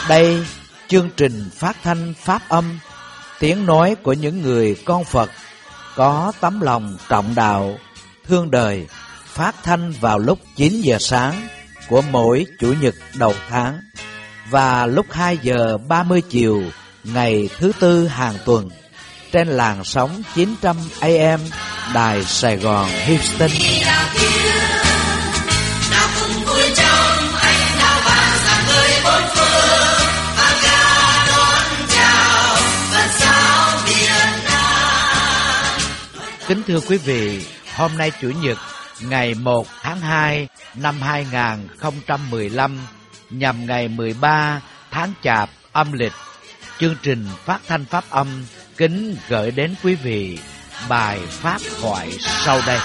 Đây, chương trình phát thanh Pháp âm, tiếng nói của những người con Phật có tấm lòng trọng đạo, thương đời, phát thanh vào lúc 9 giờ sáng của mỗi Chủ nhật đầu tháng và lúc 2 giờ 30 chiều ngày thứ Tư hàng tuần trên làn sóng 900 AM Đài Sài Gòn Houston. Kính thưa quý vị, hôm nay Chủ nhật ngày 1 tháng 2 năm 2015 nhằm ngày 13 tháng Chạp âm lịch, chương trình phát thanh Pháp âm kính gửi đến quý vị bài pháp thoại sau đây.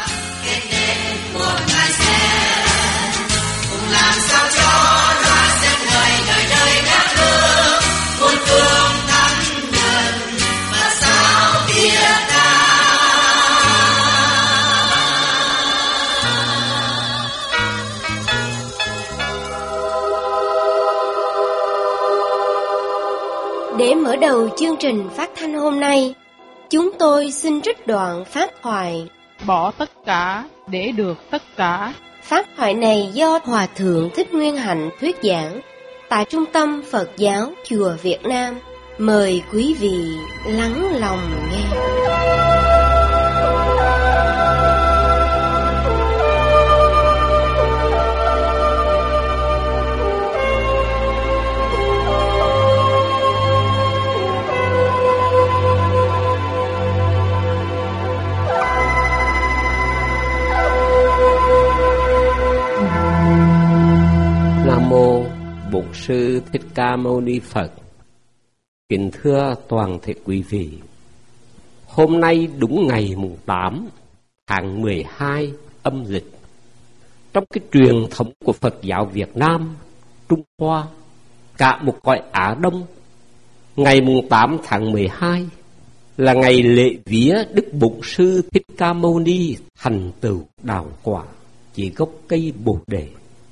Để mở đầu chương trình phát thanh hôm nay, chúng tôi xin trích đoạn pháp thoại Bỏ tất cả để được tất cả. Pháp thoại này do Hòa Thượng Thích Nguyên Hạnh thuyết giảng tại Trung tâm Phật giáo Chùa Việt Nam. Mời quý vị lắng lòng nghe. Nam mô Bổn Sư Thích Ca Mâu Ni Phật. Kính thưa toàn thể quý vị, hôm nay đúng ngày mùng 8 tháng 12 âm lịch, trong cái truyền thống của Phật giáo Việt Nam, Trung Hoa, cả một cõi Á Đông, ngày mùng 8 tháng 12 là ngày lễ vía Đức Bổn Sư Thích Ca Mâu Ni thành tựu đạo quả chỉ gốc cây Bồ Đề.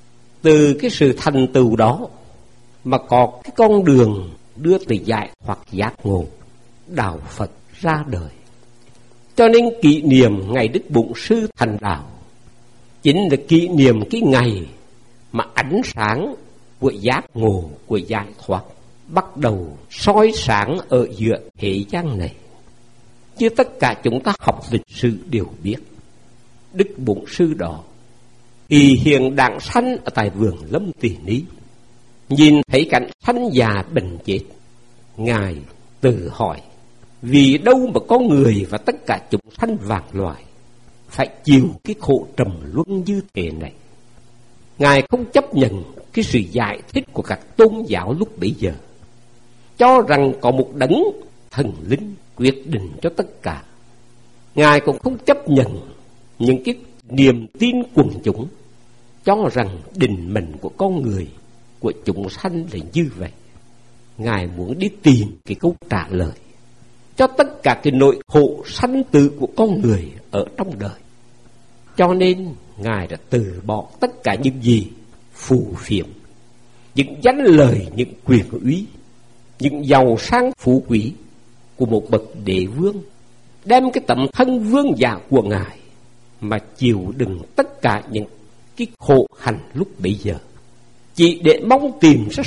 Từ cái sự thành tựu đó mà có cái con đường đưa tới giải thoát giác ngộ, đạo Phật ra đời. Cho nên kỷ niệm ngày Đức Bổn Sư thành đạo chính là kỷ niệm cái ngày mà ánh sáng của giác ngộ, của giải thoát bắt đầu soi sáng ở giữa thế gian này. Chứ tất cả chúng ta học lịch sử đều biết, Đức Bổn Sư đó y hiện đặng sanh ở tại vườn Lâm Tỳ Ni, nhìn thấy cảnh sanh già bệnh chết, ngài tự hỏi: vì đâu mà có người và tất cả chúng sanh vạn loài phải chịu cái khổ trầm luân như thế này? Ngài không chấp nhận cái sự giải thích của các tôn giáo lúc bấy giờ, cho rằng có một đấng thần linh quyết định cho tất cả. Ngài cũng không chấp nhận những cái niềm tin quần chúng, cho rằng định mệnh của con người, của chúng sanh là như vậy. Ngài muốn đi tìm cái câu trả lời cho tất cả cái nỗi khổ sanh tử của con người ở trong đời. Cho nên Ngài đã từ bỏ tất cả những gì phù phiếm, những danh lời, những quyền uy, những giàu sang phú quý của một bậc đế vương, đem cái tấm thân vương giả của Ngài mà chịu đựng tất cả những cái khổ hạnh lúc bấy giờ, chỉ để mong tìm ra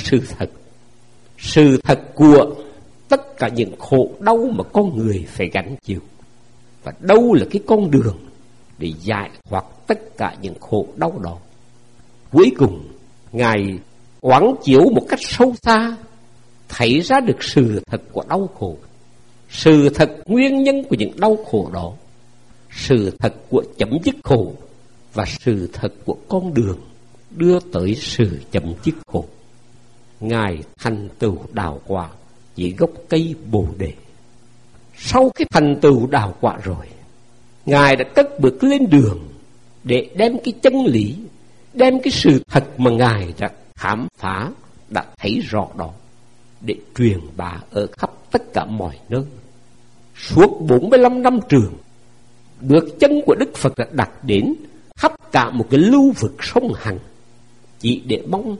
sự thật của tất cả những khổ đau mà con người phải gánh chịu, và đâu là cái con đường để giải thoát tất cả những khổ đau đó. Cuối cùng Ngài quán chiếu một cách sâu xa, thấy ra được sự thật của đau khổ, sự thật nguyên nhân của những đau khổ đó, sự thật của chấm dứt khổ, và sự thật của con đường đưa tới sự chấm dứt khổ. Ngài thành tựu đạo quả chỉ gốc cây Bồ Đề. Sau cái thành tựu đạo quả rồi, Ngài đã cất bước lên đường để đem cái chân lý, đem cái sự thật mà Ngài đã khám phá, đã thấy rõ đó, để truyền bá ở khắp tất cả mọi nơi. Suốt 45 năm trường, bước chân của Đức Phật đã đặt đến khắp cả một cái lưu vực sông Hằng, chỉ để mong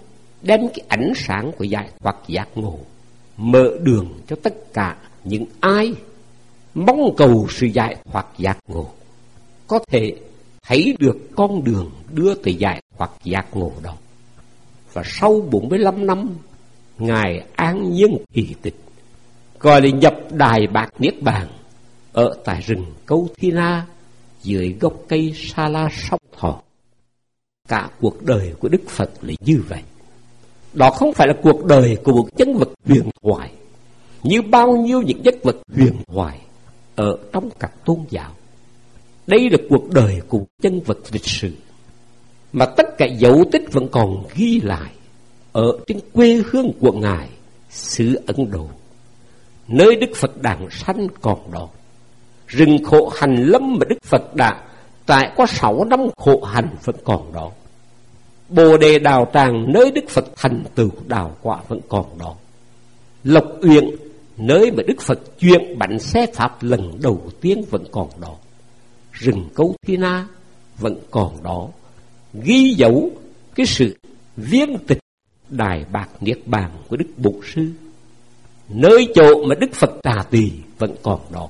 đem cái ánh sáng của giải thoát giác ngộ mở đường cho tất cả những ai mong cầu sự giải thoát giác ngộ có thể thấy được con đường đưa tới giải thoát giác ngộ đó. Và sau 45 năm, Ngài an nhiên kỳ tịch, gọi là nhập Đài Bạc Niết Bàn ở tại rừng Câu Thi Na dưới gốc cây Sa La Song Thọ. Cả cuộc đời của Đức Phật là như vậy. Đó không phải là cuộc đời của một nhân vật huyền thoại như bao nhiêu những nhân vật huyền thoại ở trong các tôn giáo. Đây là cuộc đời của một nhân vật lịch sử mà tất cả dấu tích vẫn còn ghi lại ở trên quê hương của Ngài, xứ Ấn Độ, nơi Đức Phật đản sanh còn đó. Rừng khổ hành lâm mà Đức Phật đã trải qua 6 năm khổ hành vẫn còn đó. Bồ Đề Đào Tràng nơi Đức Phật thành tựu đào quả vẫn còn đó. Lộc Uyển nơi mà Đức Phật chuyển bánh xe Pháp lần đầu tiên vẫn còn đó. Rừng Câu Thi Na vẫn còn đó, ghi dấu cái sự viên tịch Đài Bạc Niết Bàn của Đức Bổn Sư. Nơi chỗ mà Đức Phật trà tỳ vẫn còn đó.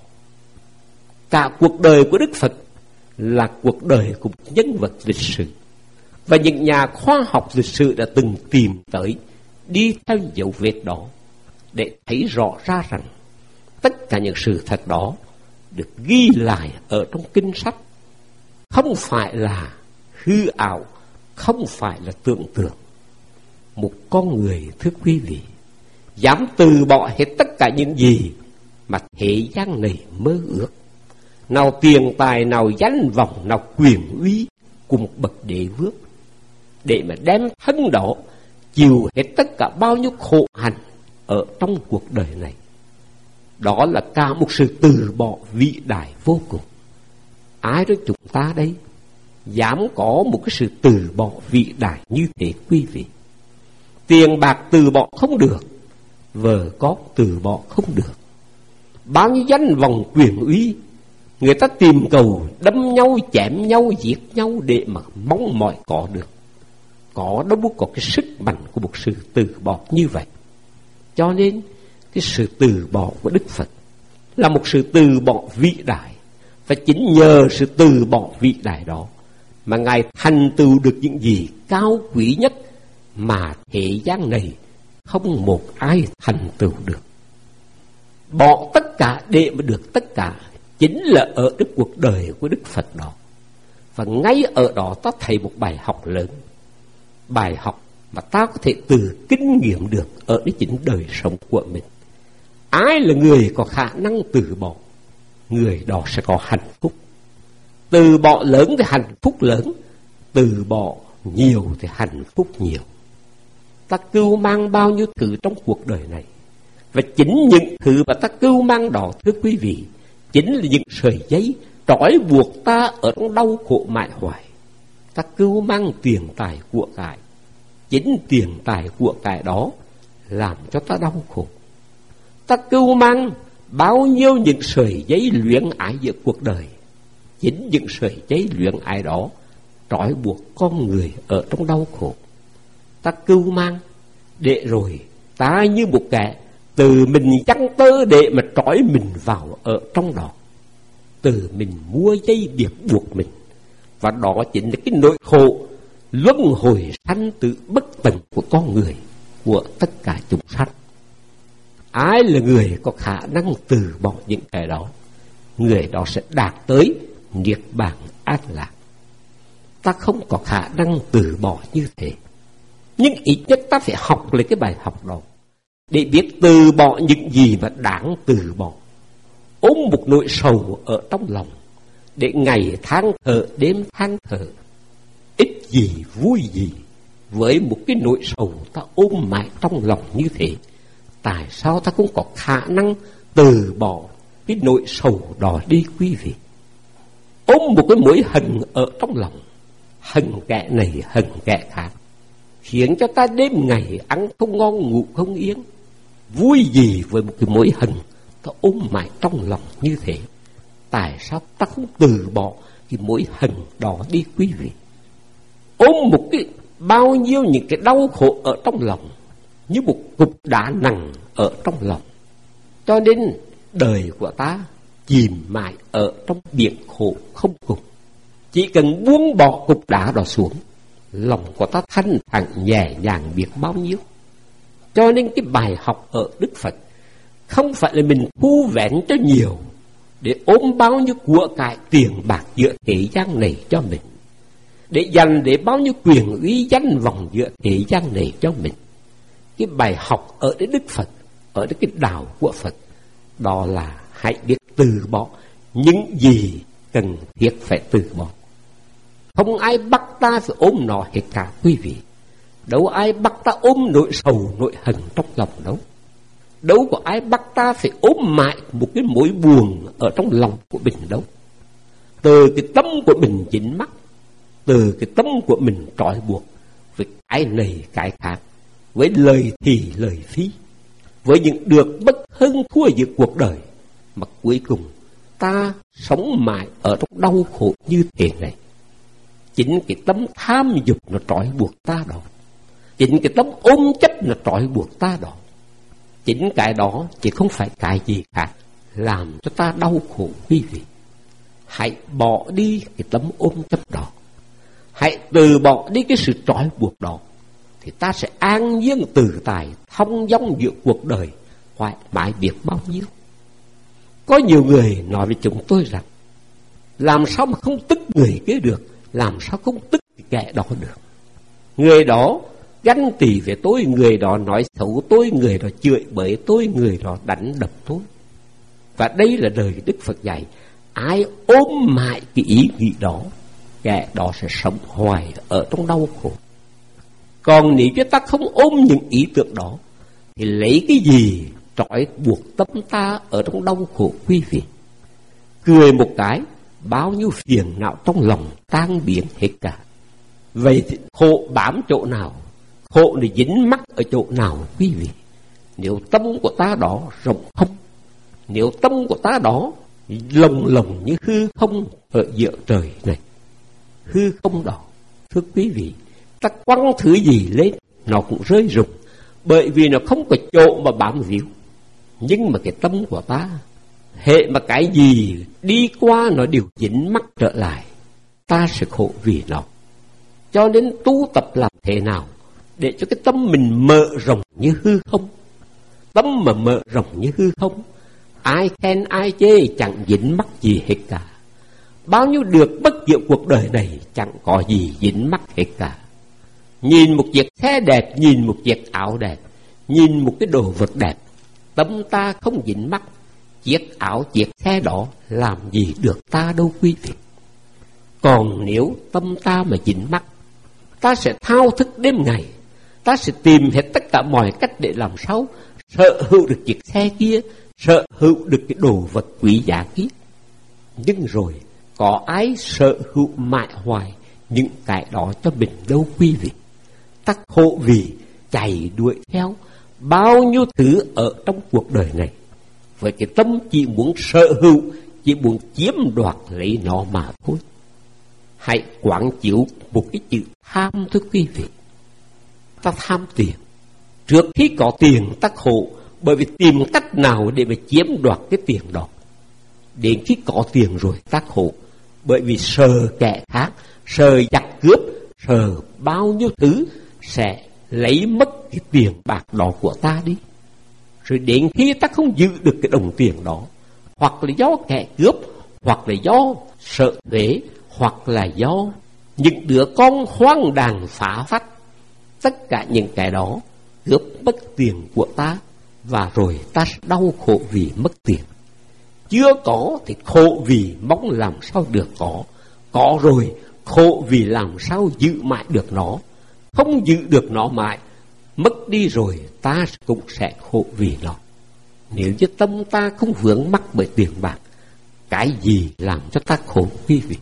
Cả cuộc đời của Đức Phật là cuộc đời của một nhân vật lịch sử, và những nhà khoa học lịch sử đã từng tìm tới, đi theo dấu vết đó để thấy rõ ra rằng tất cả những sự thật đó được ghi lại ở trong kinh sách, không phải là hư ảo, không phải là tưởng tượng. Một con người, thưa quý vị, dám từ bỏ hết tất cả những gì mà thế gian này mơ ước, nào tiền tài, nào danh vọng, nào quyền uy của một bậc đế vương, để mà đem thân đó chịu hết tất cả bao nhiêu khổ hạnh ở trong cuộc đời này. Đó là cả một sự từ bỏ vĩ đại vô cùng. Ai đó chúng ta đây dám có một cái sự từ bỏ vĩ đại như thế quý vị? Tiền bạc từ bỏ không được, vợ con từ bỏ không được, bao nhiêu danh vọng quyền uy người ta tìm cầu đâm nhau, chém nhau, giết nhau để mà mong mỏi có được. Có đâu có cái sức mạnh của một sự từ bỏ như vậy. Cho nên cái sự từ bỏ của Đức Phật là một sự từ bỏ vĩ đại, và chính nhờ sự từ bỏ vĩ đại đó mà Ngài thành tựu được những gì cao quý nhất mà thế gian này không một ai thành tựu được. Bỏ tất cả để mà được tất cả chính là ở cái cuộc đời của Đức Phật đó. Và ngay ở đó ta thấy một bài học lớn, bài học mà ta có thể từ kinh nghiệm được ở cái chính đời sống của mình. Ai là người có khả năng từ bỏ, người đó sẽ có hạnh phúc. Từ bỏ lớn thì hạnh phúc lớn, từ bỏ nhiều thì hạnh phúc nhiều. Ta cưu mang bao nhiêu thứ trong cuộc đời này, và chính những thứ mà ta cưu mang đó, thưa quý vị, chính là những sợi dây trói buộc ta ở trong đau khổ mãi hoài. Ta cưu mang tiền tài của cải, chính tiền tài của cải đó làm cho ta đau khổ. Ta cưu mang bao nhiêu những sợi dây luyến ái giữa cuộc đời, chính những sợi dây luyến ái đó trói buộc con người ở trong đau khổ. Ta cưu mang để rồi ta như một kẻ từ mình chăn tơ để mà trói mình vào ở trong đó, từ mình mua dây buộc buộc mình, và đó chính là cái nỗi khổ luân hồi sanh tử bất tận của con người, của tất cả chúng sanh. Ai là người có khả năng từ bỏ những cái đó, người đó sẽ đạt tới niết bàn an lạc. Ta không có khả năng từ bỏ như thế, nhưng ít nhất ta phải học lấy cái bài học đó để biết từ bỏ những gì mà đáng từ bỏ. Ôm một nỗi sầu ở trong lòng để ngày tháng thở, đêm tháng thở, ít gì vui gì với một cái nỗi sầu ta ôm mãi trong lòng như thế. Tại sao ta cũng có khả năng từ bỏ cái nỗi sầu đó đi quý vị? Ôm một cái mối hận ở trong lòng, hận kẻ này hận kẻ khác, khiến cho ta đêm ngày ăn không ngon ngủ không yên. Vui gì với một cái mối hận ta ôm mãi trong lòng như thế? Tại sao ta không từ bỏ cái mối hận đó đi quý vị? Ôm một cái bao nhiêu những cái đau khổ ở trong lòng, như một cục đá nặng ở trong lòng. Cho nên đời của ta chìm mãi ở trong biển khổ không cùng. Chỉ cần buông bỏ cục đá đó xuống, lòng của ta thanh thản nhẹ nhàng biết bao nhiêu. Cho nên cái bài học ở Đức Phật không phải là mình thu vén cho nhiều để ôm bao nhiêu của cải tiền bạc giữa thế gian này cho mình, để dành để bao nhiêu quyền uy danh vọng giữa thế gian này cho mình. Cái bài học ở cái Đức Phật, ở cái đạo của Phật, đó là hãy biết từ bỏ những gì cần thiết phải từ bỏ. Không ai bắt ta phải ôm nó hết cả quý vị. Đâu ai bắt ta ôm nỗi sầu, nỗi hận trong lòng đâu. Đâu có ai bắt ta phải ôm mãi một cái mối buồn ở trong lòng của mình đâu. Từ cái tâm của mình dính mắc, từ cái tâm của mình trói buộc với cái này cái khác, với lời thì lời phí, với những được bất hơn thua giữa cuộc đời, mà cuối cùng ta sống mãi ở trong đau khổ như thế này. Chính cái tâm tham dục nó trói buộc ta đó, chính cái tâm ôm chấp nó trói buộc ta đó. Chính cái đó chỉ không phải cái gì khác làm cho ta đau khổ quý vị. Hãy bỏ đi cái tâm ôm chấp đó, hãy từ bỏ đi cái sự trói buộc đó, thì ta sẽ an nhiên tự tại, thông dong giữa cuộc đời, thoải mái biết bao nhiêu. Có nhiều người nói với chúng tôi rằng, làm sao mà không tức người kia được, làm sao không tức kẻ đó được. Người đó ganh tị về tôi, người đó nói xấu tôi, người đó chửi bới tôi, người đó đánh đập tôi. Và đây là lời Đức Phật dạy, ai ôm mãi cái ý nghĩ đó, kẻ đó sẽ sống hoài ở trong đau khổ. Còn nếu chúng ta không ôm những ý tưởng đó, thì lấy cái gì trói buộc tâm ta ở trong đau khổ quý vị? Cười một cái, bao nhiêu phiền não trong lòng tan biến hết cả. Vậy thì khổ bám chỗ nào? Khổ này dính mắc ở chỗ nào quý vị? Nếu tâm của ta đó rộng không, nếu tâm của ta đó lồng lồng như hư không ở giữa trời này, hư không đó, thưa quý vị, ta quăng thứ gì lên nó cũng rơi rụng, bởi vì nó không có chỗ mà bám víu. Nhưng mà cái tâm của ta, hệ mà cái gì đi qua nó đều dính mắc trở lại, ta sẽ khổ vì nó. Cho nên tu tập làm thế nào để cho cái tâm mình mở rộng như hư không? Tâm mà mở rộng như hư không, ai khen ai chê chẳng dính mắc gì hết cả. Bao nhiêu được bất diệu cuộc đời này chẳng có gì dính mắc hết cả. Nhìn một chiếc xe đẹp, nhìn một chiếc áo đẹp, nhìn một cái đồ vật đẹp, tâm ta không dính mắc, chiếc áo chiếc xe đó làm gì được ta đâu quý vị. Còn nếu tâm ta mà dính mắc, ta sẽ thao thức đêm ngày, ta sẽ tìm hết tất cả mọi cách để làm sao sở hữu được chiếc xe kia, sở hữu được cái đồ vật quý giá kia. Nhưng rồi có ai sở hữu mãi hoài những cái đó cho mình đâu quý vị. Ta khổ vì chạy đuổi theo bao nhiêu thứ ở trong cuộc đời này, với cái tâm chỉ muốn sở hữu, chỉ muốn chiếm đoạt lấy nó mà thôi. Hãy quán chiếu một cái chữ tham thưa quý vị. Ta tham tiền. Trước khi có tiền ta khổ, bởi vì tìm cách nào để mà chiếm đoạt cái tiền đó. Đến khi có tiền rồi ta khổ, bởi vì sợ kẻ khác, sợ giặc cướp, sợ bao nhiêu thứ sẽ lấy mất cái tiền bạc đó của ta đi. Rồi đến khi ta không giữ được cái đồng tiền đó, hoặc là do kẻ cướp, hoặc là do sợ thuế, hoặc là do những đứa con hoang đàn phá phách, tất cả những cái đó cướp mất tiền của ta, và rồi ta sẽ đau khổ vì mất tiền. Chưa có thì khổ vì mong làm sao được có rồi khổ vì làm sao giữ mãi được nó, không giữ được nó mãi, mất đi rồi ta cũng sẽ khổ vì nó. Nếu như tâm ta không vướng mắc bởi tiền bạc, cái gì làm cho ta khổ quý vị?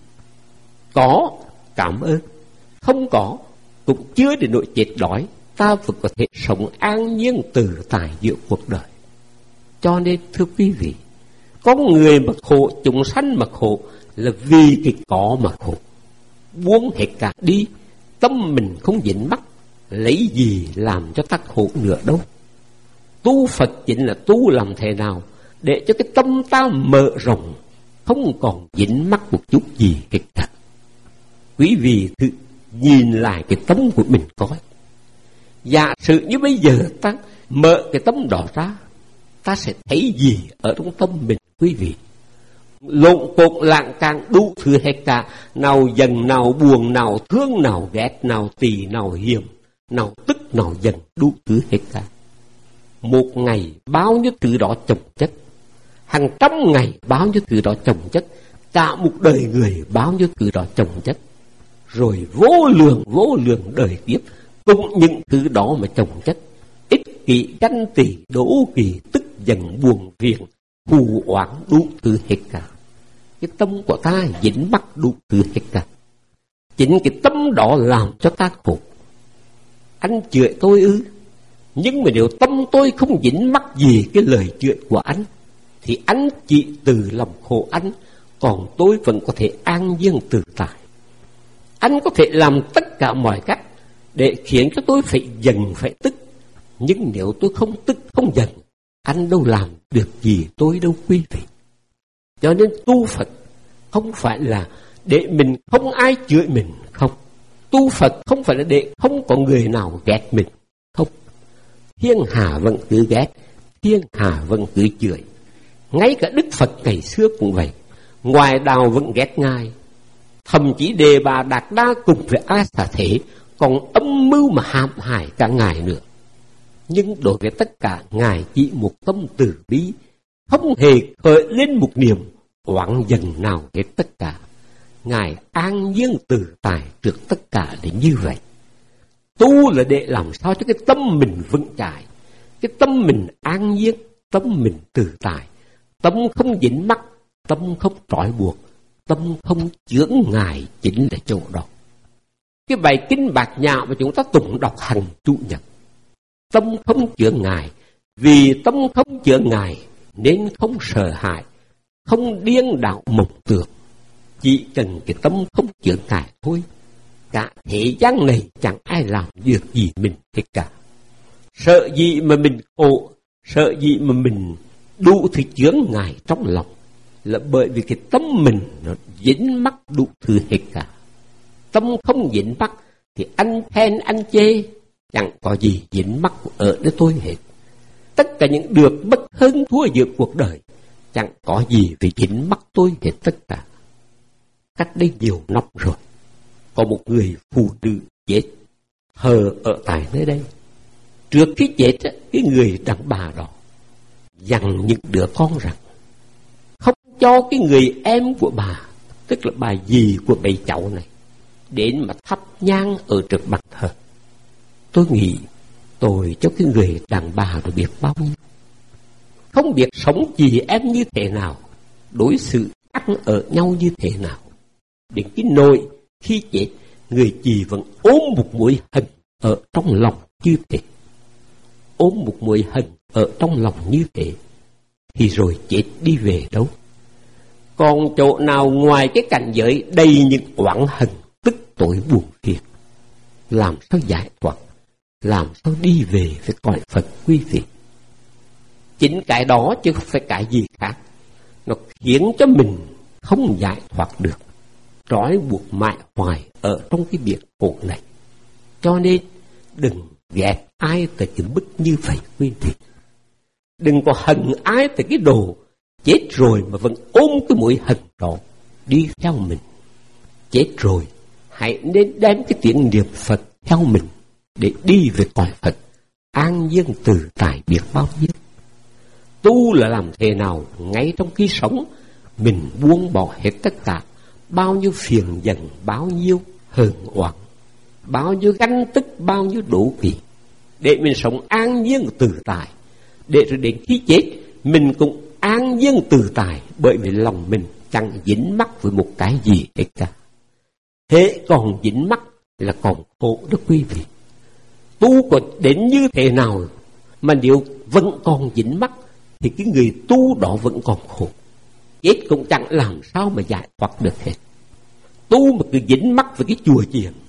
Có, cảm ơn. Không có, cũng chưa đến nỗi chết đói, ta vẫn có thể sống an nhiên tự tại giữa cuộc đời. Cho nên thưa quý vị, con người mà khổ, chúng sanh mà khổ là vì cái có mà khổ. Buông hết cả đi, tâm mình không dính mắc, lấy gì làm cho ta khổ nữa đâu. Tu Phật chính là tu làm thế nào để cho cái tâm ta mở rộng, không còn dính mắc một chút gì hết cả. Quý vị thử nhìn lại cái tâm của mình coi. Giả sử như bây giờ ta mở cái tâm đó ra, ta sẽ thấy gì ở trong tâm mình quý vị? Lộn cột lạng càng đủ thứ hết cả. Nào giận, nào buồn, nào thương, nào ghét, nào tỳ, nào hiềm, nào tức, nào giận, đủ thứ hết cả. Một ngày bao nhiêu thứ đó chồng chất, hàng trăm ngày bao nhiêu thứ đó chồng chất, cả một đời người bao nhiêu thứ đó chồng chất, rồi vô lượng đời kiếp cũng những thứ đó mà chồng chất. Ích kỷ, ganh tỳ, đố kỵ, tức giận, buồn phiền, thù oán, đủ thứ hết cả. Cái tâm của ta dính mắc đủ thứ hết cả. Chính cái tâm đó làm cho ta khổ. Anh chửi tôi ư? Nhưng mà nếu tâm tôi không dính mắc gì cái lời chửi của anh, thì anh chỉ từ lòng khổ anh, còn tôi vẫn có thể an nhiên tự tại. Anh có thể làm tất cả mọi cách để khiến cho tôi phải giận phải tức, nhưng nếu tôi không tức không giận, anh đâu làm được gì tôi đâu quý vị. Cho nên tu Phật không phải là để mình không ai chửi mình, không. Tu Phật không phải là để không có người nào ghét mình, không. Thiên hạ vẫn cứ ghét, thiên hạ vẫn cứ chửi. Ngay cả Đức Phật ngày xưa cũng vậy, ngoài đạo vẫn ghét Ngài. Thậm chí Đề Bà Đạt Đa cùng với A Xà Thế còn âm mưu mà hãm hại cả Ngài nữa. Nhưng đối với tất cả, Ngài chỉ một tâm từ bi, không hề khởi lên một niềm oán giận nào hết tất cả. Ngài an nhiên tự tại trước tất cả đến như vậy. Tu là để làm sao cho cái tâm mình vững chãi, cái tâm mình an nhiên, tâm mình tự tại, tâm không dính mắc, tâm không trói buộc, tâm không chướng ngại, chính là chỗ đó. Cái bài kinh Bát Nhã mà chúng ta tụng đọc hàng Chủ nhật, tâm không chướng ngại, vì tâm không chướng ngại nên không sợ hãi, không điên đảo mộng tưởng. Chỉ cần cái tâm không chướng ngại thôi, cả thế gian này chẳng ai làm được gì mình hết cả. Sợ gì mà mình khổ, sợ gì mà mình đủ thứ chướng ngại trong lòng, là bởi vì cái tâm mình nó dính mắc đủ thứ hết cả. Tâm không dính mắc thì anh khen anh chê chẳng có gì dính mắc ở nơi tôi hết. Tất cả những được bất hơn thua giữa cuộc đời chẳng có gì phải dính mắc tôi hết tất cả. Cách đây nhiều năm rồi, có một người phụ nữ chết thờ ở tại nơi đây. Trước khi chết, cái người đàn bà đó dặn những đứa con rằng không cho cái người em của bà, tức là bà dì của bầy cháu này, đến mà thắp nhang ở trước bàn thờ. Tôi nghĩ tôi cho cái người đàn bà đó biết bao nhiêu. Không biết sống chị em như thế nào, đối xử ăn ở nhau như thế nào. Đến cái nỗi khi chết, người chị vẫn ôm một mối hận ở trong lòng như thế. Ôm một mối hận ở trong lòng như thế, thì rồi chết đi về đâu? Còn chỗ nào ngoài cái cảnh giới đầy những oán hận, tức tối buồn phiền? Làm sao giải thoát, làm sao đi về với cõi Phật quý vị? Chính cái đó chứ không phải cái gì khác, nó khiến cho mình không giải thoát được, trói buộc mãi hoài ở trong cái việc khổ này. Cho nên đừng ghét ai tới cái mức như vậy quý vị. Đừng có hận ai tới cái đồ chết rồi mà vẫn ôm cái mũi hận đó đi theo mình. Chết rồi hãy nên đem cái tiếng niệm Phật theo mình để đi về cõi Phật an nhiên tự tại biết bao nhiêu. Tu là làm thế nào ngay trong khi sống mình buông bỏ hết tất cả, bao nhiêu phiền giận, bao nhiêu hờn oán, bao nhiêu ganh tức, bao nhiêu đố kỵ, để mình sống an nhiên tự tại, để rồi đến khi chết mình cũng an nhiên tự tại, bởi vì lòng mình chẳng dính mắc với một cái gì hết cả. Thế còn dính mắc là còn khổ đó quý vị. Tu có đến như thế nào mà nếu vẫn còn dính mắc thì cái người tu đó vẫn còn khổ. Chết cũng chẳng làm sao mà giải thoát được hết. Tu mà cứ dính mắc với cái chùa chiền,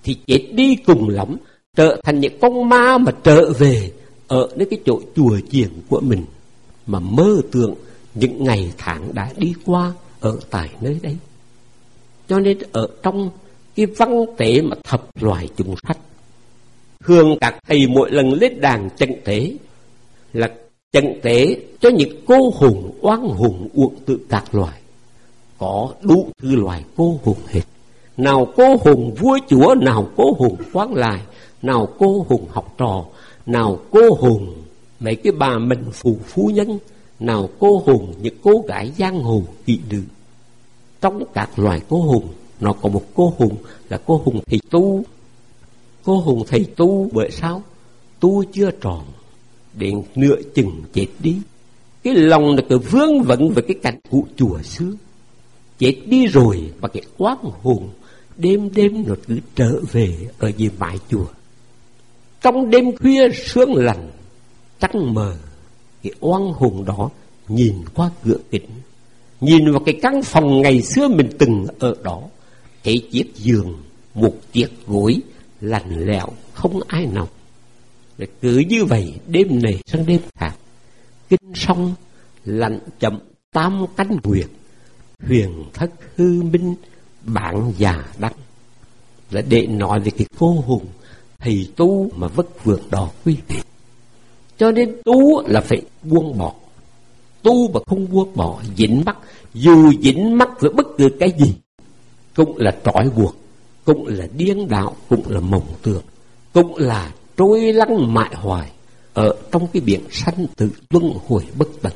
thì chết đi cùng lắm trở thành những con ma mà trở về ở nơi cái chỗ chùa chiền của mình, mà mơ tưởng những ngày tháng đã đi qua ở tại nơi đấy. Cho nên ở trong cái văn tế mà thập loài chúng sanh, thường các thầy mỗi lần lên đàn chân tế là chân tế cho những cô hùng oan hùng uổng tự các loài, có đủ thứ loài cô hùng hết. Nào cô hùng vua chúa, nào cô hùng quan lại, nào cô hùng học trò, nào cô hùng mấy cái bà mình phu nhân, nào cô hùng những cô gái giang hồ kỵ nữ. Trong các loài cô hùng, nó có một cô hùng là cô hùng thầy tu. Cô hùng thầy tu bởi sao? Tu chưa tròn, đến nửa chừng chết đi. Cái lòng nó cứ vướng vẩn với cái cảnh cụ chùa xưa. Chết đi rồi và cái oán hồn đêm đêm nó cứ trở về ở dưới mái chùa. Trong đêm khuya sương lạnh trăng mờ, cái oan hồn đó nhìn qua cửa kính, nhìn vào cái căn phòng ngày xưa mình từng ở đó, thấy chiếc giường, một chiếc gối lạnh lẽo không ai nằm. Rồi cứ như vậy đêm này sang đêm khác, kinh xong lạnh chậm tam canh nguyệt, huyền thất hư minh bản già đắc, là để nói về cái cô hùng thầy tu mà vất vưởng đó quý vị. Cho nên tu là phải buông bỏ. Tu mà không buông bỏ, dính mắc, dù dính mắc với bất cứ cái gì cũng là trói buộc, cũng là điên đạo, cũng là mộng tưởng, cũng là trôi lăn mãi hoài ở trong cái biển sanh tử luân hồi bất tận.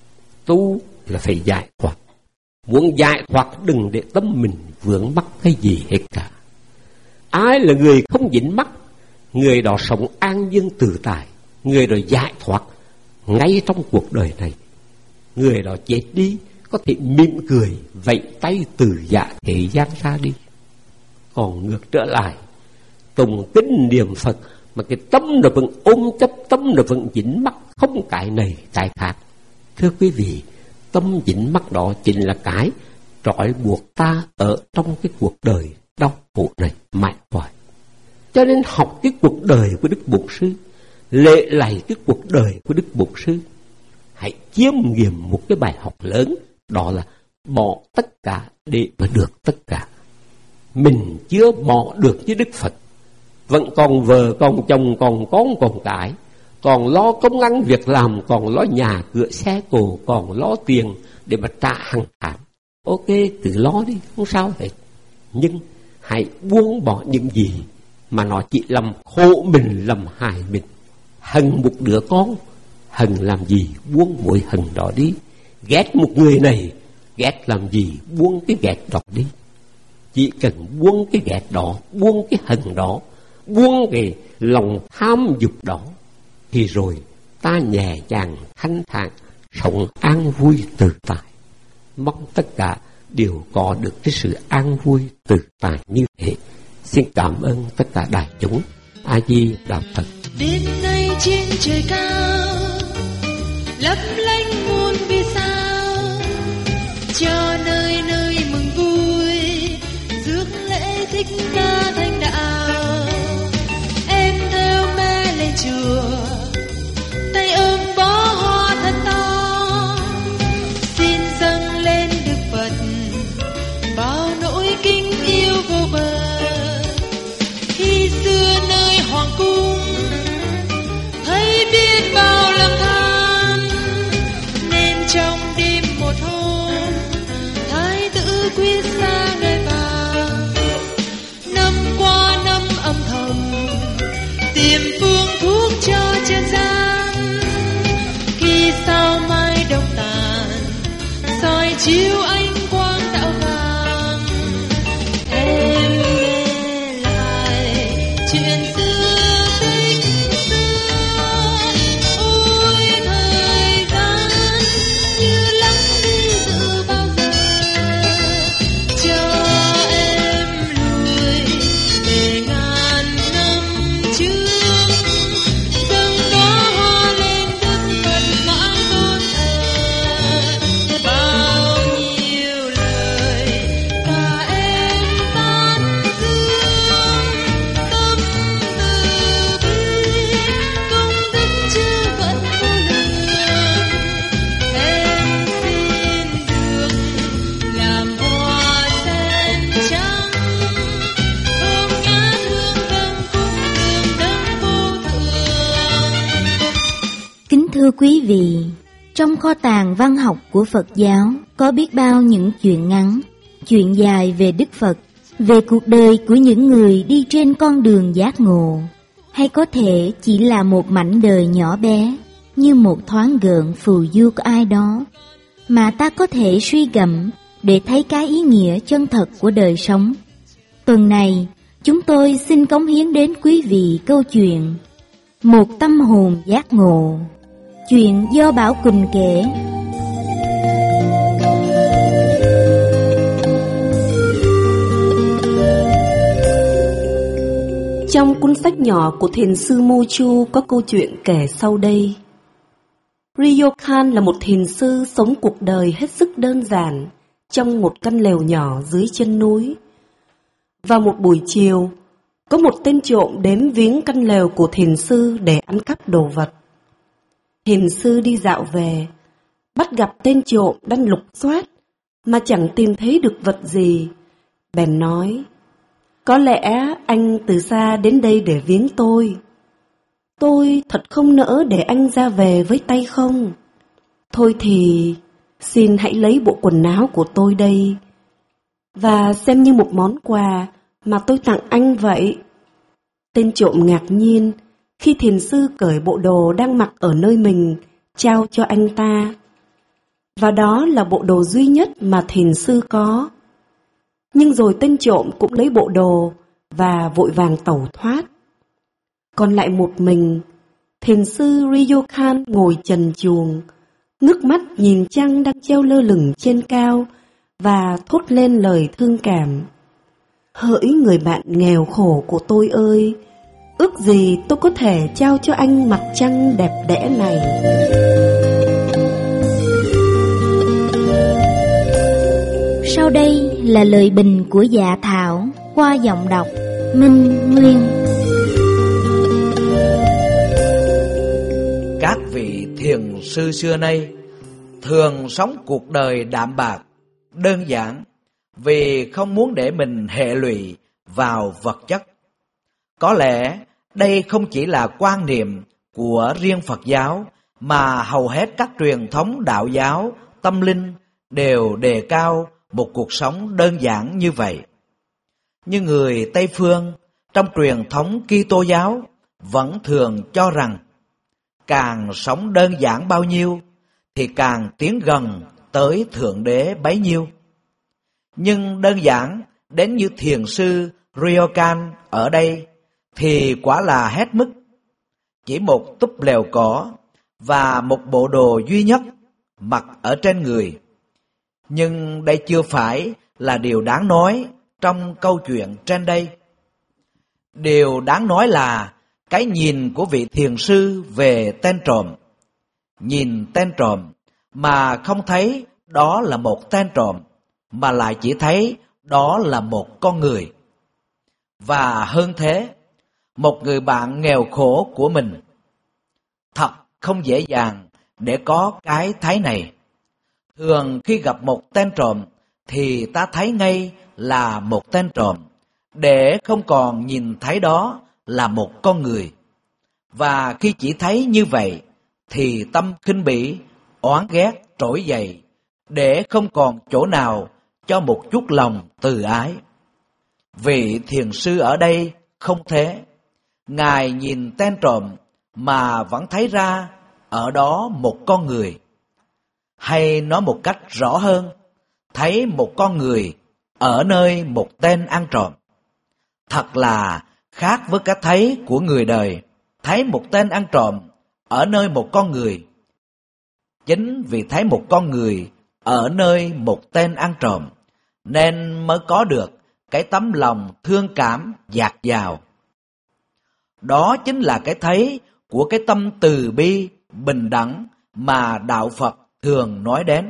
Tu là phải giải thoát. Muốn giải thoát đừng để tâm mình vướng mắc cái gì hết cả. Ai là người không dính mắc, người đó sống an dương tự tại, người đó giải thoát ngay trong cuộc đời này. Người đó chết đi có thể mỉm cười vẫy tay từ dạ thế gian ra đi. Còn ngược trở lại, tùng kính niệm Phật mà cái tâm nó vẫn ôm chấp, tâm nó vẫn dính mắc, không cái này cái khác. Thưa quý vị, tâm dính mắc đó chính là cái trói buộc ta ở trong cái cuộc đời đau khổ này mãi hoài. Cho nên học cái cuộc đời của Đức Bổn Sư, lễ lạy cái cuộc đời của Đức Bổn Sư, hãy chiêm nghiệm một cái bài học lớn, đó là bỏ tất cả để mà được tất cả. Mình chưa bỏ được với Đức Phật, vẫn còn vợ, còn chồng, còn con, còn cái, còn lo công ăn việc làm, còn lo nhà cửa xe cộ, còn lo tiền để mà trả hàng tháng. Ok, cứ lo đi, không sao hết. Nhưng hãy buông bỏ những gì mà nó chỉ làm khổ mình, làm hại mình. Hận một đứa con, hận làm gì, buông mối hận đó đi. Ghét một người này, ghét làm gì, buông cái ghét đó đi. Chỉ cần buông cái ghét đó, buông cái hận đó, buông cái lòng tham dục đó, thì rồi ta nhẹ nhàng thanh thản sống an vui tự tại. Mong tất cả đều có được cái sự an vui tự tại như thế. Xin cảm ơn tất cả đại chúng. A Di Đà Phật. Đêm nay trên trời cao lấp lánh muôn vì sao, cho nơi nơi mừng vui rước lễ thích ca thánh đạo. Em theo mẹ lên chùa, tay ôm bó hoa thật to, xin dâng lên Đức Phật bao nỗi kính yêu vô bờ. Khi xưa nơi hoàng cung thấy biết bao lòng tham, nên trong đêm một hôm thái tử quyết xa người vàng. Năm qua năm âm thầm tìm phương thuốc cho chân gian, khi sao mai đông tàn soi chiếu ánh quang đạo vàng. Em nghe lại chuyện xưa tích xưa, ôi thời gian như lắng đi từ bao giờ, cho em lùi về ngàn năm trước. Dâng đóa hoa lên Đức Phật mãi tôn thờ, bao nhiêu Thưa quý vị, trong kho tàng văn học của Phật giáo có biết bao những chuyện ngắn, chuyện dài về Đức Phật, về cuộc đời của những người đi trên con đường giác ngộ, hay có thể chỉ là một mảnh đời nhỏ bé, như một thoáng gợn phù du của ai đó, mà ta có thể suy gẫm để thấy cái ý nghĩa chân thật của đời sống. Tuần này, chúng tôi xin cống hiến đến quý vị câu chuyện Một tâm hồn giác ngộ. Chuyện do Bảo Quỳnh kể. Trong cuốn sách nhỏ của thiền sư Mochu có câu chuyện kể sau đây. Ryokan là một thiền sư sống cuộc đời hết sức đơn giản trong một căn lều nhỏ dưới chân núi. Vào một buổi chiều, có một tên trộm đến viếng căn lều của thiền sư để ăn cắp đồ vật. Thiền sư đi dạo về, bắt gặp tên trộm đang lục soát mà chẳng tìm thấy được vật gì. Bèn nói, có lẽ anh từ xa đến đây để viếng tôi. Tôi thật không nỡ để anh ra về với tay không. Thôi thì xin hãy lấy bộ quần áo của tôi đây, và xem như một món quà mà tôi tặng anh vậy. Tên trộm ngạc nhiên khi thiền sư cởi bộ đồ đang mặc ở nơi mình, trao cho anh ta. Và đó là bộ đồ duy nhất mà thiền sư có. Nhưng rồi tên trộm cũng lấy bộ đồ và vội vàng tẩu thoát. Còn lại một mình, thiền sư Ryokan ngồi trần truồng, ngước mắt nhìn trăng đang treo lơ lửng trên cao và thốt lên lời thương cảm. Hỡi người bạn nghèo khổ của tôi ơi, ước gì tôi có thể trao cho anh mặt trăng đẹp đẽ này. Sau đây là lời bình của Dạ Thảo qua giọng đọc Minh Nguyên. Các vị thiền sư xưa nay thường sống cuộc đời đạm bạc, đơn giản, vì không muốn để mình hệ lụy vào vật chất. Có lẽ đây không chỉ là quan niệm của riêng Phật giáo, mà hầu hết các truyền thống đạo giáo, tâm linh đều đề cao một cuộc sống đơn giản như vậy. Nhưng người Tây Phương trong truyền thống Kitô giáo vẫn thường cho rằng càng sống đơn giản bao nhiêu thì càng tiến gần tới Thượng Đế bấy nhiêu. Nhưng đơn giản đến như thiền sư Ryokan ở đây thì quả là hết mức. Chỉ một túp lều cỏ và một bộ đồ duy nhất mặc ở trên người. Nhưng đây chưa phải là điều đáng nói trong câu chuyện trên đây. Điều đáng nói là cái nhìn của vị thiền sư về tên trộm. Nhìn tên trộm mà không thấy đó là một tên trộm, mà lại chỉ thấy đó là một con người. Và hơn thế, một người bạn nghèo khổ của mình. Thật không dễ dàng để có cái thấy này. Thường khi gặp một tên trộm thì ta thấy ngay là một tên trộm, để không còn nhìn thấy đó là một con người. Và khi chỉ thấy như vậy thì tâm khinh bỉ, oán ghét trỗi dậy, để không còn chỗ nào cho một chút lòng từ ái. Vị thiền sư ở đây không thế. Ngài nhìn tên trộm mà vẫn thấy ra ở đó một con người. Hay nói một cách rõ hơn, thấy một con người ở nơi một tên ăn trộm. Thật là khác với cái thấy của người đời, thấy một tên ăn trộm ở nơi một con người. Chính vì thấy một con người ở nơi một tên ăn trộm, nên mới có được cái tấm lòng thương cảm dạt dào. Đó chính là cái thấy của cái tâm từ bi, bình đẳng mà Đạo Phật thường nói đến.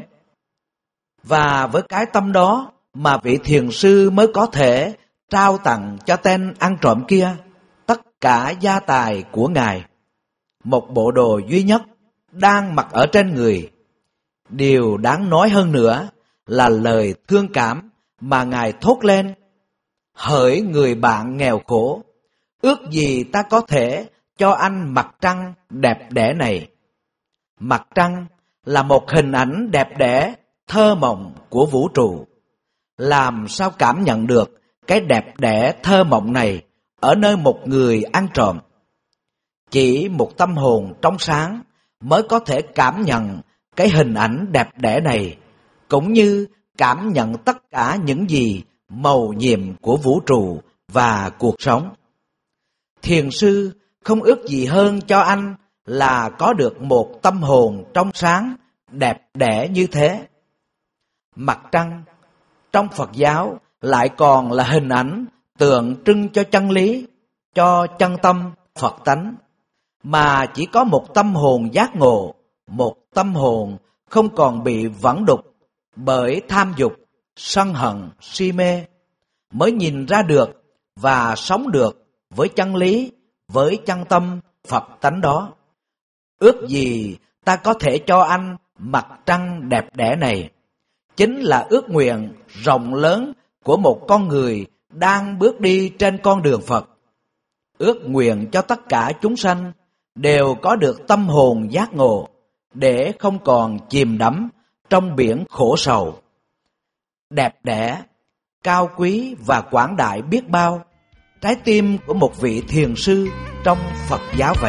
Và với cái tâm đó mà vị thiền sư mới có thể trao tặng cho tên ăn trộm kia tất cả gia tài của Ngài, một bộ đồ duy nhất đang mặc ở trên người. Điều đáng nói hơn nữa là lời thương cảm mà Ngài thốt lên: hỡi người bạn nghèo khổ, ước gì ta có thể cho anh mặt trăng đẹp đẽ này. Mặt trăng là một hình ảnh đẹp đẽ, thơ mộng của vũ trụ. Làm sao cảm nhận được cái đẹp đẽ thơ mộng này ở nơi một người ăn trộm? Chỉ một tâm hồn trong sáng mới có thể cảm nhận cái hình ảnh đẹp đẽ này, cũng như cảm nhận tất cả những gì mầu nhiệm của vũ trụ và cuộc sống. Thiền sư không ước gì hơn cho anh là có được một tâm hồn trong sáng, đẹp đẽ như thế. Mặt trăng trong Phật giáo lại còn là hình ảnh tượng trưng cho chân lý, cho chân tâm Phật tánh, mà chỉ có một tâm hồn giác ngộ, một tâm hồn không còn bị vẩn đục bởi tham dục, sân hận, si mê, mới nhìn ra được và sống được với chân lý, với chân tâm Phật tánh đó. Ước gì ta có thể cho anh mặt trăng đẹp đẽ này, chính là ước nguyện rộng lớn của một con người đang bước đi trên con đường Phật. Ước nguyện cho tất cả chúng sanh đều có được tâm hồn giác ngộ, để không còn chìm đắm trong biển khổ sầu. Đẹp đẽ, cao quý và quảng đại biết bao, trái tim của một vị thiền sư trong Phật giáo vậy.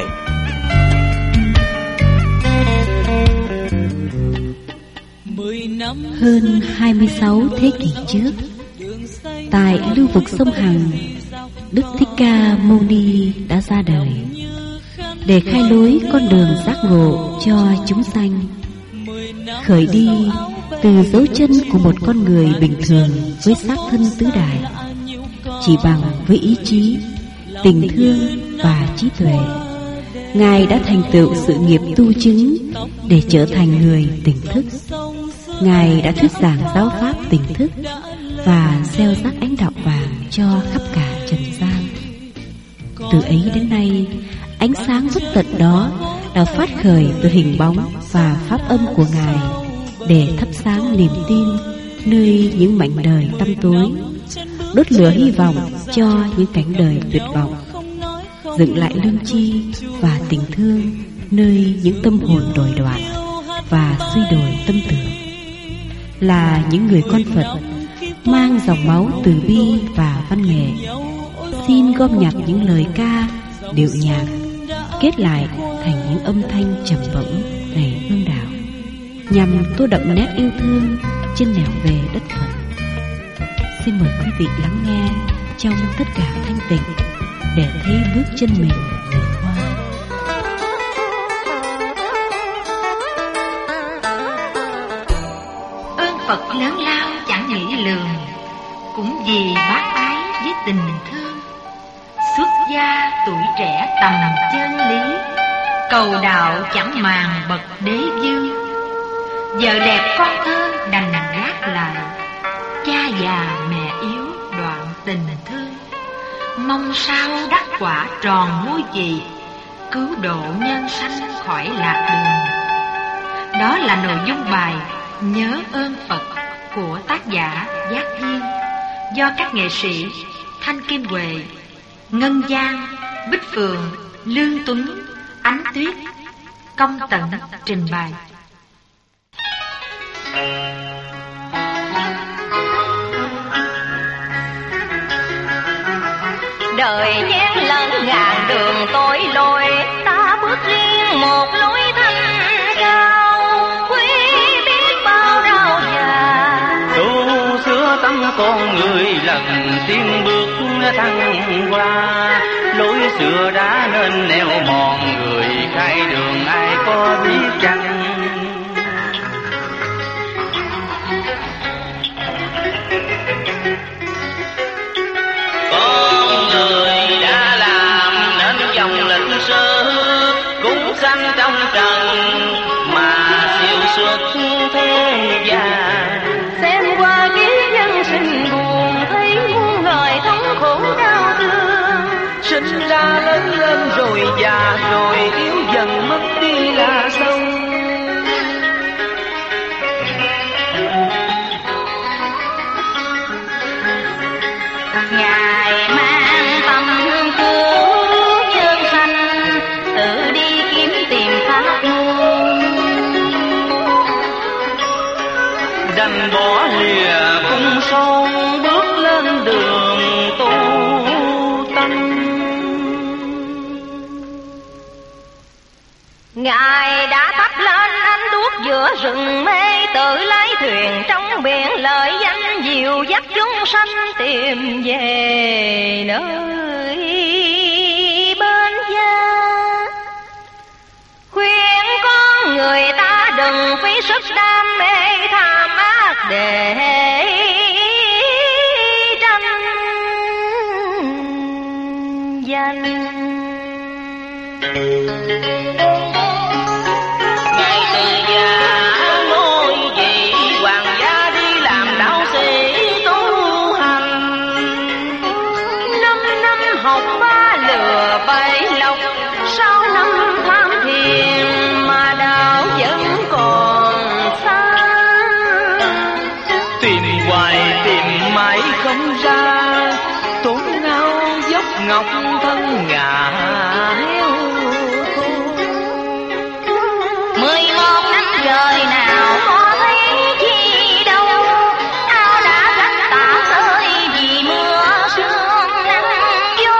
Hơn 26 thế kỷ trước, tại lưu vực sông Hằng, Đức Thích Ca Mâu Ni đã ra đời để khai lối con đường giác ngộ cho chúng sanh, khởi đi từ dấu chân của một con người bình thường với xác thân tứ đại, chỉ bằng với ý chí, tình thương và trí tuệ. Ngài đã thành tựu sự nghiệp tu chứng để trở thành người tỉnh thức. Ngài đã thuyết giảng giáo pháp tỉnh thức và gieo rắc ánh đạo vàng cho khắp cả trần gian. Từ ấy đến nay, ánh sáng bất tận đó đã phát khởi từ hình bóng và pháp âm của Ngài để thắp sáng niềm tin nơi những mảnh đời tăm tối, đốt lửa hy vọng cho những cánh đời tuyệt vọng, dựng lại lương tri và tình thương nơi những tâm hồn đồi đoạn và suy đồi tâm tưởng. Là những người con Phật mang dòng máu từ bi và văn nghệ, xin gom nhặt những lời ca, điệu nhạc, kết lại thành những âm thanh trầm bổng đầy hương đạo, nhằm tô đậm nét yêu thương trên nẻo về đất Phật. Xin mời quý vị lắng nghe trong tất cả thanh tịnh để thấy bước chân mình người hoa. Ơn Phật lớn lao chẳng nghĩ lường, cũng vì bác ái với tình thương. Xuất gia tuổi trẻ tầm chân lý, cầu đạo chẳng màng bậc đế vương. Vợ đẹp con thơ đành gác lại, cha già mẹ yếu đoạn tình thương. Mong sao đắc quả tròn ngôi vị, cứu độ nhân sanh khỏi lạc đường. Đó là nội dung bài Nhớ ơn Phật của tác giả Giác Duyên, do các nghệ sĩ Thanh Kim Huệ, Ngân Giang, Bích Phượng, Lương Tuấn, Ánh Tuyết, Công Tận trình bày. Đời gian lận ngàn đường tối lối, ta bước riêng một lối thanh cao, quý biết bao rau già. Tu xưa tâm con người lần tiên bước thăng qua, lối xưa đã nên neo mòn, người khai đường ai có biết chăng. Con người đã làm nên dòng lịch sử cũng sanh trong trần mà siêu xuất thế gian. Xem qua kiếp nhân sinh buồn, thấy muôn người thống khổ đau thương. Sinh ra lớn lên rồi già rồi yếu dần mất đi là xong. Ngài mang tâm hương cứu nhân sanh, tự đi kiếm tìm pháp môn. đành bỏ lìa cung son, bước lên đường tu tâm. Ngài đã thắp lên ánh đuốc giữa rừng mê, tự lái thuyền trong biển lợi danh, dìu dắt chúng sanh tìm về nơi bên gia. Khuyên con người ta đừng phí sức đam mê tham ác để tranh danh. Ngày từ già ngôi vị hoàng gia, đi làm đạo sĩ tu hành. 5 năm học 3 lừa 7 lộc, 6 năm tham thiền mà đạo vẫn còn xa. Tìm hoài tìm mãi không ra, tốn ngao dốc ngọc thân ngà heo khô. 11 năm trời nào có thấy chi đâu, áo đã rách tả rơi vì mưa sương nắng gió.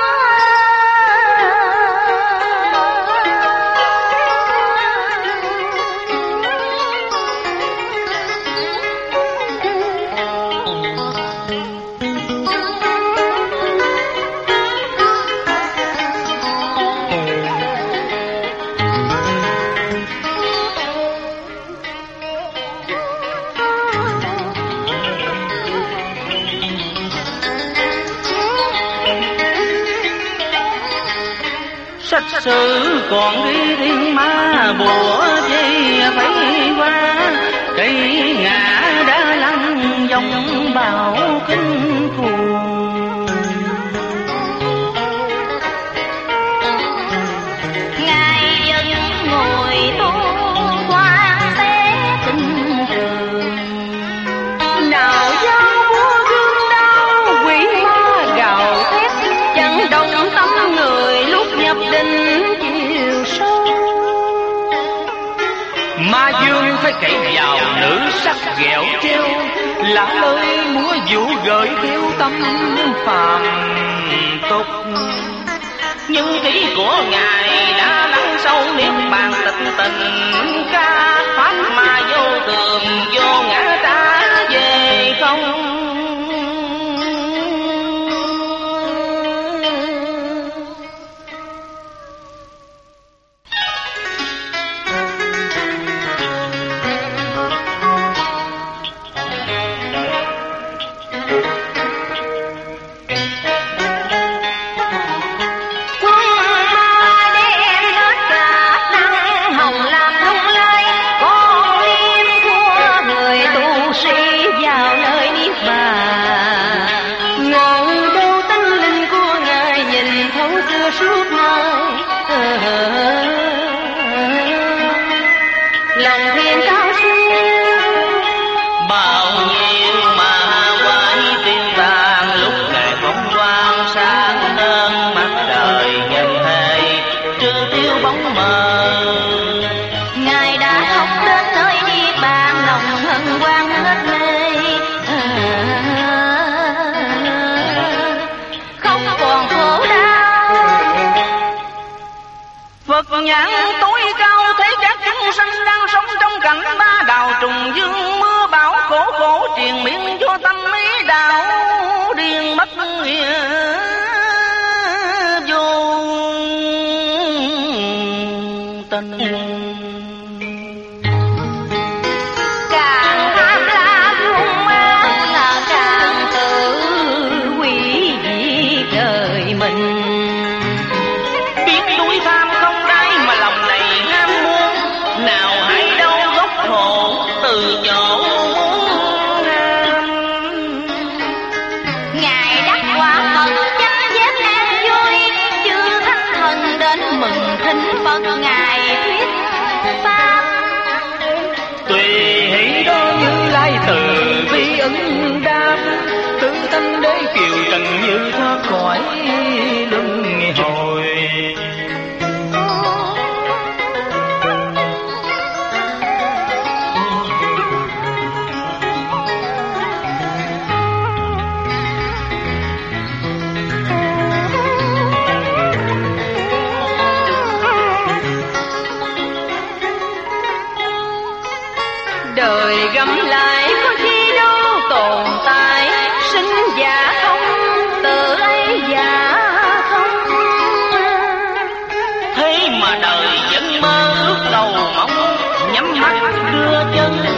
Sách sử còn ghi thiên ma bùa dây phải qua, cây ngã đã lăn dòng bão kinh cuồng. Ngài vẫn ngồi tu quan tế tình trường, nào do vua gương đau quỷ ma gào thét, chẳng động tâm người lúc nhập định chiều sâu. Ma dương phải cậy vào nữ sắc ghẹo treo, là lời múa vũ gợi theo tâm phàm tục. Nhưng kỹ của ngài đã lắng sâu niết bàn tịch tình, ca pháp mà vô thường vô ngã ta về không. Nhãn tối cao thấy các chúng sanh đang sống trong cảnh ba đào trùng dương, mưa bão khổ khổ triền miên cho tâm ý đạo điên mất vô tình. Càng tham lam hung ác là càng tự hủy diệt đời mình. Biết núi tham không đáy mà lòng này ham muốn, nào hay đâu gốc khổ từ chỗ muốn ham. Ngài đắc quả Phật chánh giác an vui, chư thánh thần đến mừng thinh Phật ngài thuyết pháp. Tùy hỷ đó Như Lai từ bi ứng đáp, tự tâm đế kiều trần như thoát khỏi luân hồi.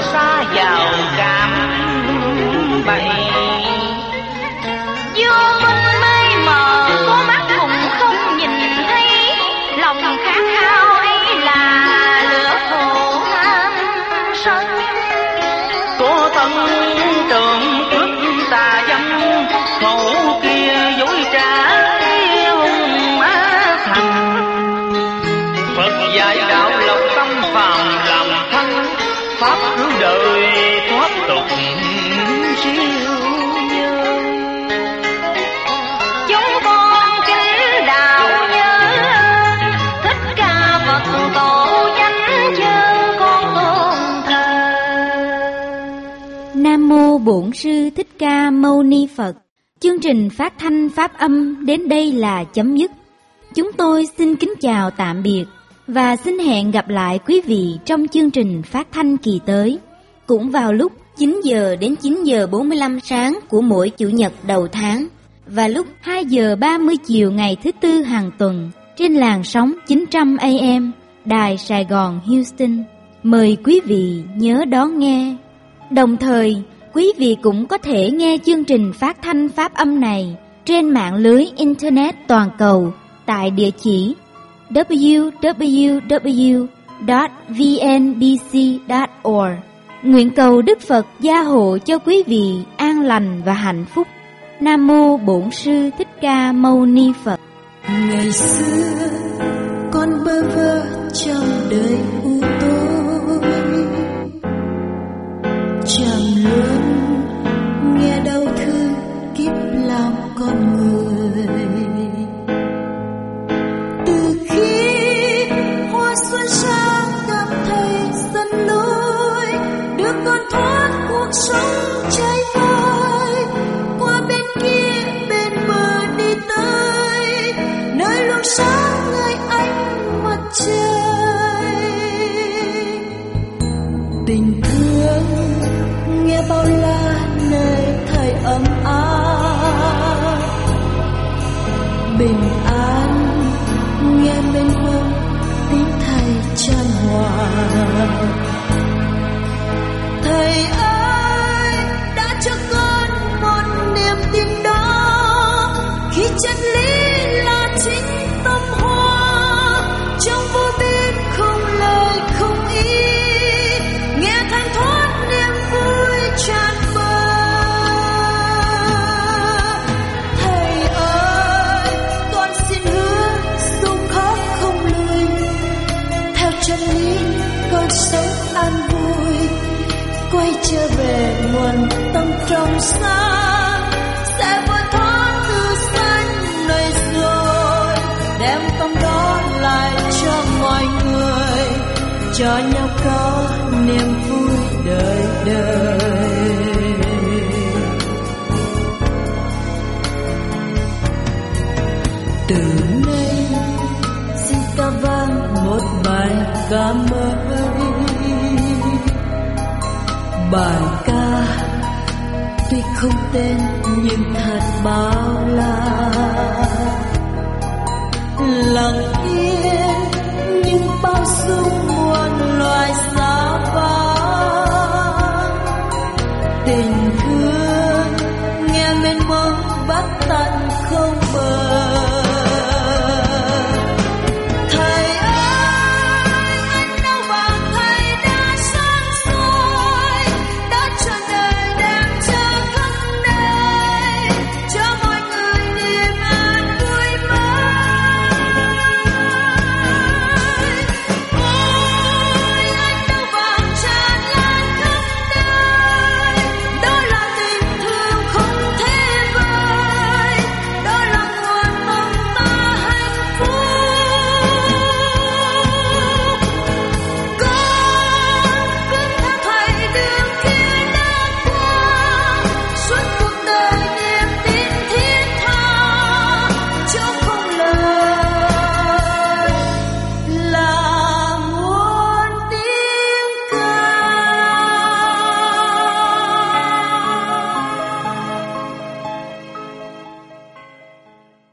xa vào cảm bậy. Dương minh mây mờ, có mắt cũng không nhìn thấy, lòng khát khao ấy là lửa khổ ham sân. Có thân tượng trước tà dâm, khẩu kia dối trá hung má thành. Phật dạy đạo lộc tâm phàm làm thân, pháp cứu đời thoát tục siêu nhân. Chúng con kính đạo nhớ Thích Ca Phật tổ danh chớ con tôn thờ. Nam mô Bổn Sư Thích Ca Mâu Ni Phật. Chương trình phát thanh pháp âm đến đây là chấm dứt. Chúng tôi xin kính chào tạm biệt và xin hẹn gặp lại quý vị trong chương trình phát thanh kỳ tới, cũng vào lúc 9 giờ đến 9 giờ 45 sáng của mỗi chủ nhật đầu tháng và lúc 2 giờ 30 chiều ngày thứ Tư hàng tuần trên làn sóng 900 AM Đài Sài Gòn Houston. Mời quý vị nhớ đón nghe. Đồng thời, quý vị cũng có thể nghe chương trình phát thanh pháp âm này trên mạng lưới Internet toàn cầu tại địa chỉ www.vnbc.org. Nguyện cầu Đức Phật gia hộ cho quý vị an lành và hạnh phúc. Nam mô Bổn Sư Thích Ca Mâu Ni Phật. Ngày xưa con bơ vơ trong đời u tối, chẳng luôn nghe đau thương kiếp làm con người. Từ khi hoa xuân sang cảm thấy dần lối, đưa con thoát cuộc sống cháy vơi, qua bên kia bên bờ đi tới nơi luồng sáng nơi ánh mặt trời. Tình thương nghe bao la nơi thời ấm áp, bình an nghe mênh mông tiếng thầy chan hòa. Thầy ơi đã cho con một niềm tin đó, khi chân lý là chính tâm hoa, trong vô biên không lời không ý, nghe thanh thoát niềm vui tràn bờ. Thầy ơi con xin hứa dù khó không lùi, theo chân lý con sống an vui, quay trở về nguồn tâm trong sáng, sẽ vơi thoát từ xanh nơi rồi, đem tâm đó lại cho mọi người, cho nhau có niềm vui đời đời. Từ nay xin ca vang một bài ca mới, bài ca tuy không tên nhưng thật bao la, lặng yên nhưng bao dung muôn loài xa vắng. Tình thương nghe mênh mông bất tận không bờ,